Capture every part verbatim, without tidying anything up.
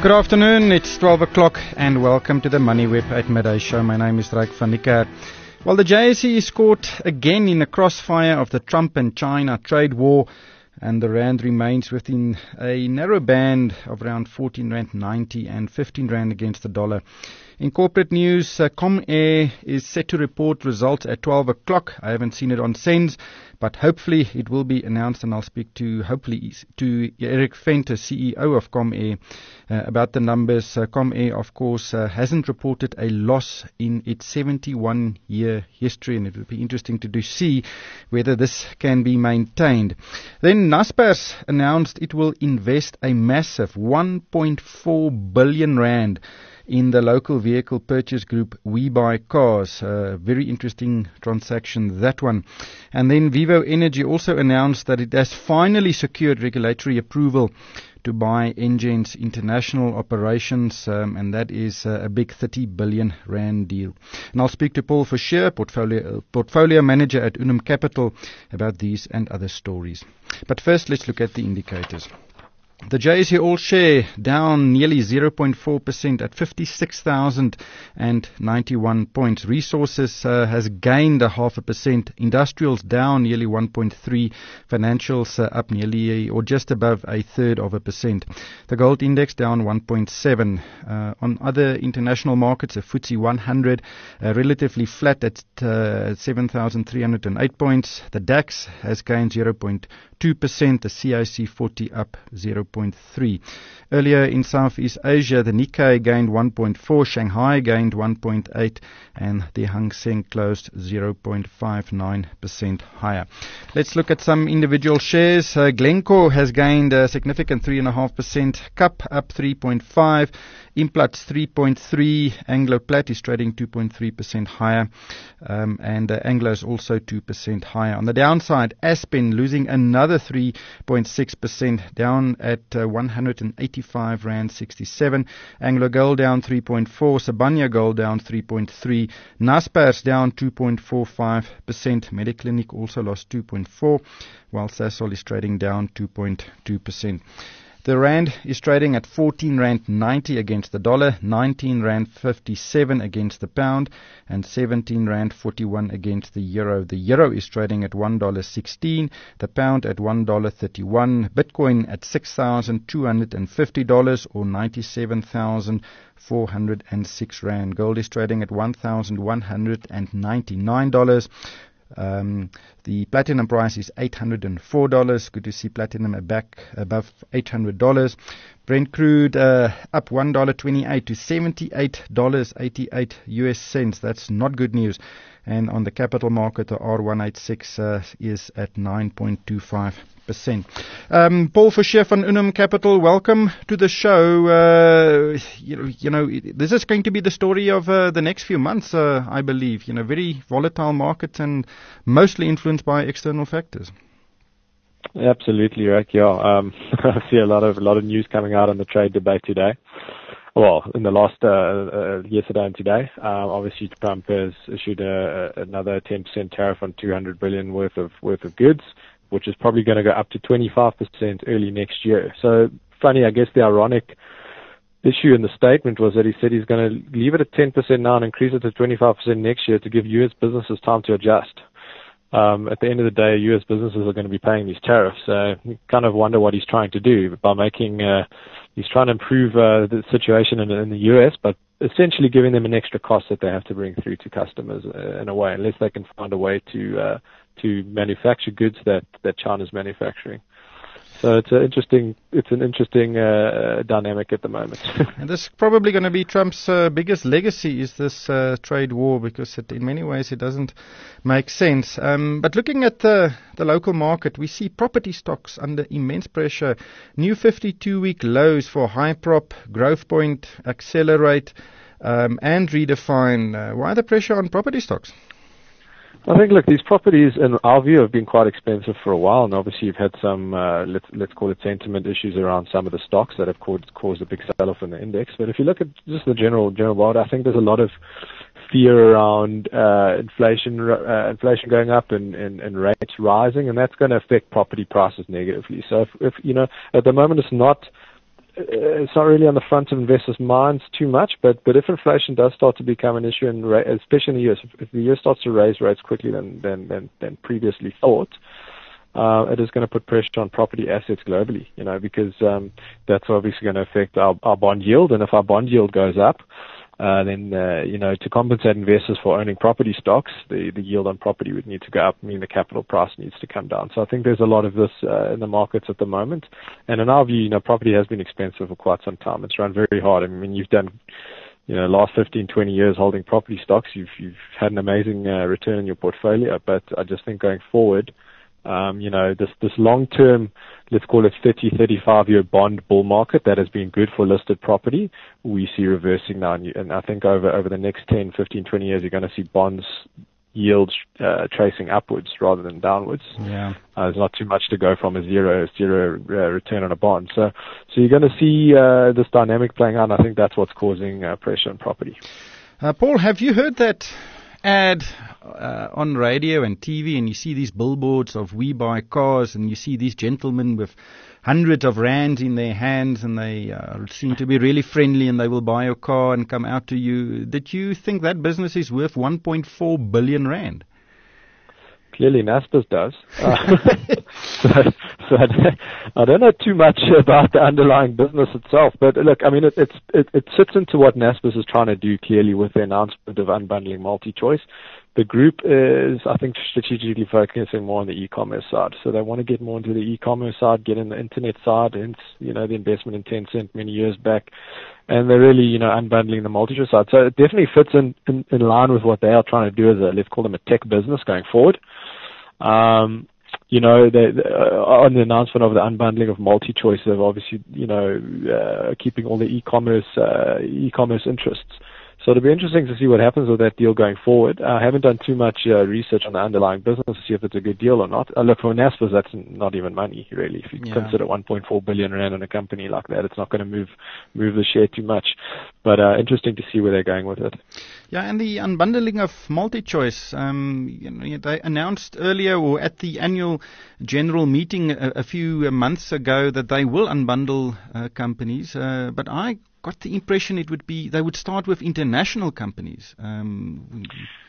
Good afternoon, it's twelve o'clock and welcome to the MoneyWeb at Midday Show. My name is Ryk van Niekerk. Well, the J S E is caught again in the crossfire of the Trump and China trade war, and the rand remains within a narrow band of around fourteen rand ninety and fifteen rand against the dollar. In corporate news, uh, Comair is set to report results at twelve o'clock. I haven't seen it on Sens, but hopefully it will be announced, and I'll speak to, hopefully, to Eric Venter, C E O of Comair, uh, about the numbers. Uh, Comair, of course, uh, hasn't reported a loss in its seventy-one year history, and it will be interesting to do, see whether this can be maintained. Then Naspers announced it will invest a massive one point four billion rand in the local vehicle purchase group We Buy Cars. Uh, very interesting transaction, that one. And then Vivo Energy also announced that it has finally secured regulatory approval to buy Engen's international operations, um, and that is uh, a big thirty billion rand deal. And I'll speak to Paul Fischer, portfolio, portfolio manager at Unum Capital, about these and other stories. But first, let's look at the indicators. The J S E All Share down nearly zero point four percent at fifty-six thousand ninety-one points. Resources uh, has gained a half a percent. Industrials down nearly one point three. Financials uh, up nearly or just above a third of a percent. The gold index down one point seven. Uh, on other international markets, the F T S E one hundred uh, relatively flat at uh, seven thousand three hundred eight points. The DAX has gained zero point two percent. The C I C forty up zero point three. Earlier in Southeast Asia, the Nikkei gained one point four, Shanghai gained one point eight, and the Hang Seng closed zero point five nine percent higher. Let's look at some individual shares. Uh, Glencore has gained a significant three point five percent, C A P up three point five, Implats three point three, Anglo Plat is trading two point three percent higher, um, and uh, Anglo is also two percent higher. On the downside, Aspen losing another three point six percent, down at uh, one hundred eighty-five rand sixty-seven. Anglo Gold down three point four, Sibanye Gold down three point three, Naspers down two point four five percent, Mediclinic also lost two point four, while Sasol is trading down two point two percent. The rand is trading at fourteen rand ninety against the dollar, nineteen rand fifty-seven against the pound, and seventeen rand forty-one against the euro. The euro is trading at one dollar sixteen, the pound at one dollar thirty-one, Bitcoin at six thousand two hundred fifty dollars or ninety-seven thousand four hundred six rand. Gold is trading at one thousand one hundred ninety-nine dollars. Um, the platinum price is eight hundred four dollars. Good to see platinum back above eight hundred dollars. Brent crude uh, up one dollar twenty-eight to seventy-eight dollars and eighty-eight U S cents. That's not good news. And on the capital market, the R one eighty-six uh, is at nine point two five percent. Um, Paul Fischer from Unum Capital, welcome to the show. Uh, you, know, you know, this is going to be the story of uh, the next few months, uh, I believe. You know, very volatile markets and mostly influenced by external factors. Absolutely, right. Yeah, um, I see a lot of a lot of news coming out on the trade debate today. Well, in the last uh, uh, yesterday and today, um, obviously Trump has issued a, a, another ten percent tariff on two hundred billion worth of worth of goods, which is probably going to go up to twenty-five percent early next year. So funny, I guess the ironic issue in the statement was that he said he's going to leave it at ten percent now and increase it to twenty-five percent next year to give U S businesses time to adjust. Um, at the end of the day, U S businesses are going to be paying these tariffs. So you kind of wonder what he's trying to do by making, uh, he's trying to improve uh, the situation in, in the U S, but essentially giving them an extra cost that they have to bring through to customers uh, in a way, unless they can find a way to uh, to manufacture goods that, that China's manufacturing. So it's an interesting, it's an interesting uh, dynamic at the moment. And this is probably going to be Trump's uh, biggest legacy, is this uh, trade war, because it, in many ways it doesn't make sense. Um, but looking at the, the local market, we see property stocks under immense pressure. New fifty-two week lows for Hyprop, Growthpoint, Accelerate, um, and Redefine. Uh, why the pressure on property stocks? I think, look, these properties, in our view, have been quite expensive for a while, and obviously you've had some, uh, let's let's call it sentiment issues around some of the stocks that have caused, caused a big sell-off in the index. But if you look at just the general general world, I think there's a lot of fear around uh, inflation uh, inflation going up and, and, and rates rising, and that's going to affect property prices negatively. So if, if you know, at the moment it's not it's not really on the front of investors' minds too much, but, but if inflation does start to become an issue, in ra- especially in the U S, if the U S starts to raise rates quickly than, than, than, than previously thought, uh, it is going to put pressure on property assets globally, you know, because um, that's obviously going to affect our, our bond yield, and if our bond yield goes up, Uh, then, uh, you know, to compensate investors for owning property stocks, the, the yield on property would need to go up, meaning the capital price needs to come down. So I think there's a lot of this uh, in the markets at the moment. And in our view, you know, property has been expensive for quite some time. It's run very hard. I mean, you've done, you know, last fifteen, twenty years holding property stocks. You've, you've had an amazing uh, return in your portfolio. But I just think going forward, Um, you know, this, this long-term, let's call it thirty, thirty-five year bond bull market that has been good for listed property, we see reversing now. And, you, and I think over, over the next ten, fifteen, twenty years, you're going to see bonds yields uh, tracing upwards rather than downwards. Yeah. Uh, there's not too much to go from a zero, zero uh, return on a bond. So, so you're going to see uh, this dynamic playing out, and I think that's what's causing uh, pressure on property. Uh, Paul, have you heard that ad uh, on radio and T V, and you see these billboards of We Buy Cars, and you see these gentlemen with hundreds of rands in their hands, and they uh, seem to be really friendly, and they will buy a car and come out to you. Did you think that business is worth one point four billion rand? Clearly, Naspers does. Uh, so, so I don't know too much about the underlying business itself, but look, I mean, it, it's, it, it sits into what Naspers is trying to do clearly with the announcement of unbundling MultiChoice. The group is, I think, strategically focusing more on the e-commerce side. So they want to get more into the e-commerce side, get in the internet side, hence, you know, the investment in Tencent many years back. And they're really, you know, unbundling the MultiChoice side. So it definitely fits in, in, in line with what they are trying to do as a, let's call them a tech business going forward. Um, you know, they, they, uh, on the announcement of the unbundling of MultiChoice, they've obviously, you know, uh, keeping all the e-commerce, uh, e-commerce interests. So it'll be interesting to see what happens with that deal going forward. I haven't done too much uh, research on the underlying business to see if it's a good deal or not. Uh, look, for Naspers, that's not even money, really. If you yeah. consider one point four billion rand in a company like that, it's not going to move move the share too much. But uh, interesting to see where they're going with it. Yeah, and the unbundling of MultiChoice, um, you know, they announced earlier or at the annual general meeting a, a few months ago that they will unbundle uh, companies. Uh, but I got the impression it would be they would start with international companies. Um,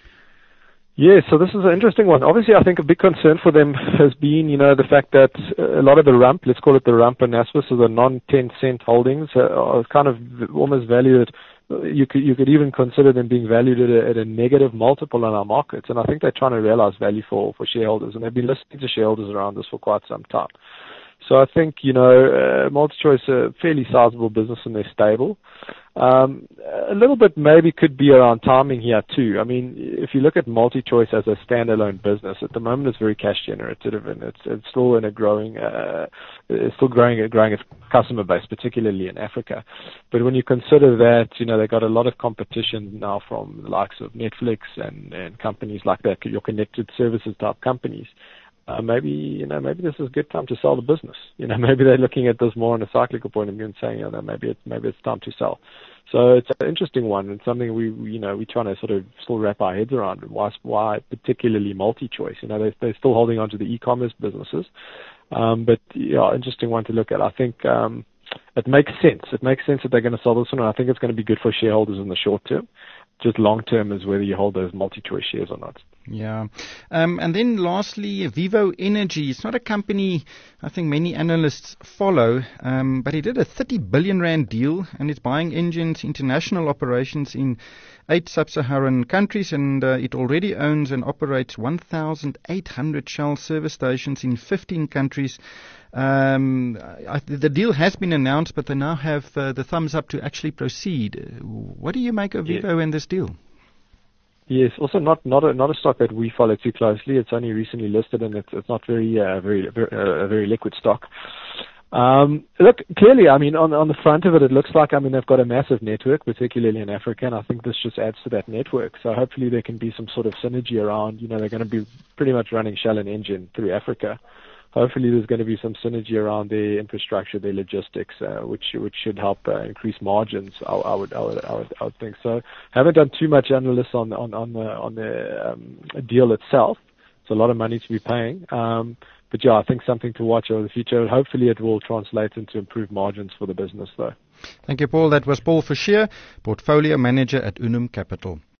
yeah, so this is an interesting one. Obviously, I think a big concern for them has been, you know, the fact that a lot of the rump, let's call it the rump and Naspers, so the non-Tencent holdings uh, are kind of almost valued. You could you could even consider them being valued at a, at a negative multiple in our markets, and I think they're trying to realize value for, for shareholders, and they've been listening to shareholders around this for quite some time. So I think, you know, uh, MultiChoice, a fairly sizable business in their stable. Um, a little bit maybe could be around timing here too. I mean, if you look at MultiChoice as a standalone business, at the moment it's very cash generative, and it's it's still in a growing, uh, it's still growing, growing its customer base, particularly in Africa. But when you consider that, you know, they got a lot of competition now from the likes of Netflix and, and companies like that, your connected services type companies. Uh, maybe, you know, maybe this is a good time to sell the business. You know, maybe they're looking at this more on a cyclical point of view and saying, you know, maybe it's, maybe it's time to sell. So it's an interesting one. It's something we, you know, we're trying to sort of still wrap our heads around. Why, why particularly MultiChoice? You know, they, they're still holding on to the e-commerce businesses. Um, but, yeah, interesting one to look at. I think, um, it makes sense. It makes sense that they're going to sell this one, and I think it's going to be good for shareholders in the short term. Just long term is whether you hold those MultiChoice shares or not. Yeah. Um, and then lastly, Vivo Energy. It's not a company I think many analysts follow, um, but it did a thirty billion rand deal, and it's buying Engen's international operations in eight sub-Saharan countries, and uh, it already owns and operates one thousand eight hundred Shell service stations in fifteen countries. Um, I, the deal has been announced, but they now have uh, the thumbs up to actually proceed. What do you make of yeah. Vivo and this deal? Yes, also not not a, not a stock that we follow too closely. It's only recently listed, and it's it's not very uh, very very uh, a very liquid stock. Um, look, clearly, I mean, on on the front of it, it looks like, I mean, they've got a massive network, particularly in Africa, and I think this just adds to that network. So hopefully there can be some sort of synergy around, you know, they're going to be pretty much running Shell and Engen through Africa. Hopefully there's going to be some synergy around their infrastructure, their logistics, uh, which which should help uh, increase margins. I, I would I would I would I would think so. Haven't done too much analysis on on on the on the um, deal itself, It's a lot of money to be paying. Um, but yeah, I think something to watch over the future. Hopefully it will translate into improved margins for the business though. Thank you, Paul. That was Paul Forshire, Portfolio Manager at Unum Capital.